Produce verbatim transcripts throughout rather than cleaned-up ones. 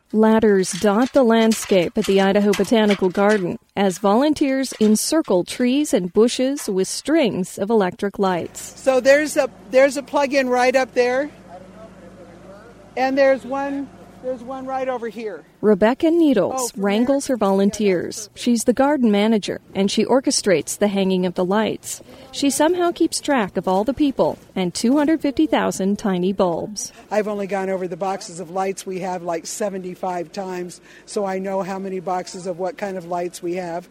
Ladders dot the landscape at the Idaho Botanical Garden as volunteers encircle trees and bushes with strings of electric lights. So there's a there's a plug-in right up there, and there's one there's one right over here. Rebecca Needles oh, wrangles her volunteers. She's the garden manager, and she orchestrates the hanging of the lights. She somehow keeps track of all the people and two hundred fifty thousand tiny bulbs. I've only gone over the boxes of lights we have like seventy-five times, so I know how many boxes of what kind of lights we have.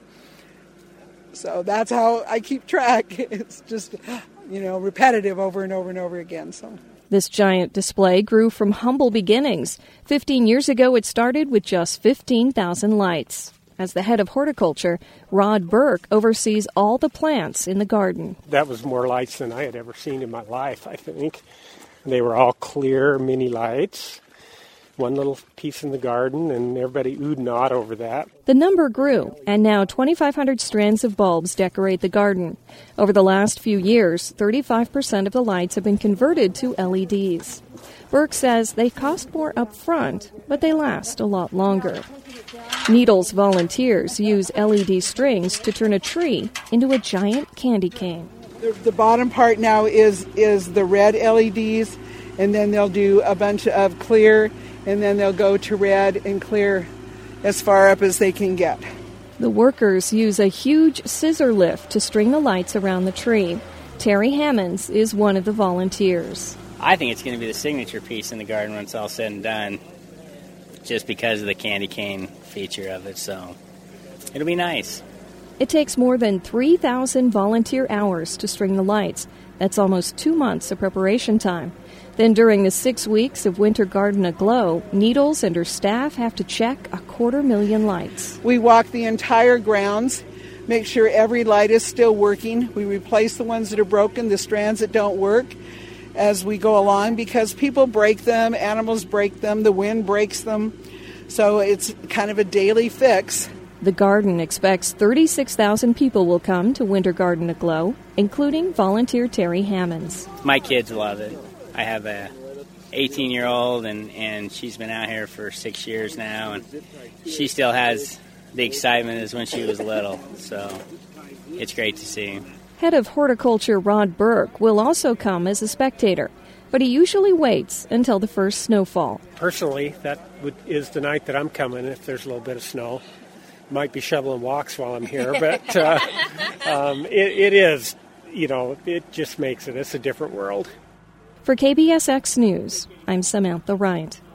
So that's how I keep track. It's just, you know, repetitive over and over and over again. So. This giant display grew from humble beginnings. Fifteen years ago, it started with just fifteen thousand lights. As the head of horticulture, Rod Burke oversees all the plants in the garden. That was more lights than I had ever seen in my life, I think. They were all clear mini lights. One little piece in the garden, and everybody oohed and awed over that. The number grew, and now twenty-five hundred strands of bulbs decorate the garden. Over the last few years, thirty-five percent of the lights have been converted to L E Ds. Burke says they cost more up front, but they last a lot longer. Needles volunteers use L E D strings to turn a tree into a giant candy cane. The, the bottom part now is, is the red L E Ds, and then they'll do a bunch of clear, and then they'll go to red and clear as far up as they can get. The workers use a huge scissor lift to string the lights around the tree. Terry Hammonds is one of the volunteers. I think it's going to be the signature piece in the garden when it's all said and done, just because of the candy cane feature of it, so it'll be nice. It takes more than three thousand volunteer hours to string the lights. That's almost two months of preparation time. Then during the six weeks of Winter Garden Aglow, Needles and her staff have to check a quarter million lights. We walk the entire grounds, make sure every light is still working. We replace the ones that are broken, the strands that don't work, as we go along, because people break them, animals break them, the wind breaks them. So it's kind of a daily fix. The garden expects thirty-six thousand people will come to Winter Garden Aglow, including volunteer Terry Hammonds. My kids love it. I have a eighteen-year-old, and, and she's been out here for six years now, and she still has the excitement as when she was little, so it's great to see. Head of horticulture Rod Burke will also come as a spectator, but he usually waits until the first snowfall. Personally, that would, is the night that I'm coming if there's a little bit of snow. Might be shoveling walks while I'm here, but uh, um, it, it is, you know, it just makes it, it's a different world. For K B S X News, I'm Samantha Wright.